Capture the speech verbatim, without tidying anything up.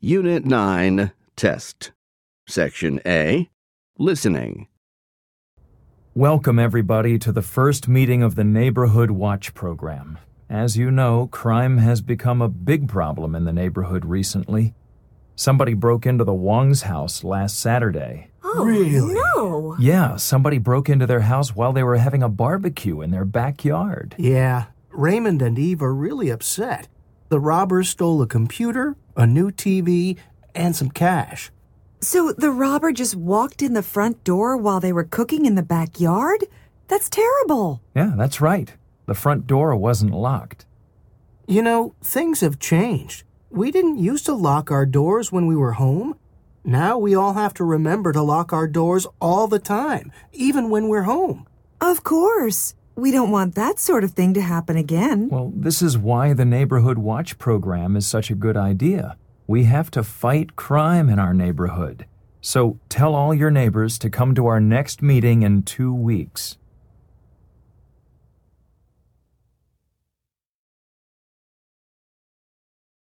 Unit nine, Test. Section A, Listening. Welcome, everybody, to the first meeting of the Neighborhood Watch Program. As you know, crime has become a big problem in the neighborhood recently. Somebody broke into the Wong's house last Saturday. Oh, Really? no. Yeah, somebody broke into their house while they were having a barbecue in their backyard. Yeah, Raymond and Eve are really upset. The robbers stole a computer, a new T V, and some cash. So the robber just walked in the front door while they were cooking in the backyard? That's terrible. Yeah, that's right. The front door wasn't locked. You know, things have changed. We didn't used to lock our doors when we were home. Now we all have to remember to lock our doors all the time, even when we're home. Of course. We don't want that sort of thing to happen again. Well, this is why the Neighborhood Watch Program is such a good idea. We have to fight crime in our neighborhood. So tell all your neighbors to come to our next meeting in two weeks.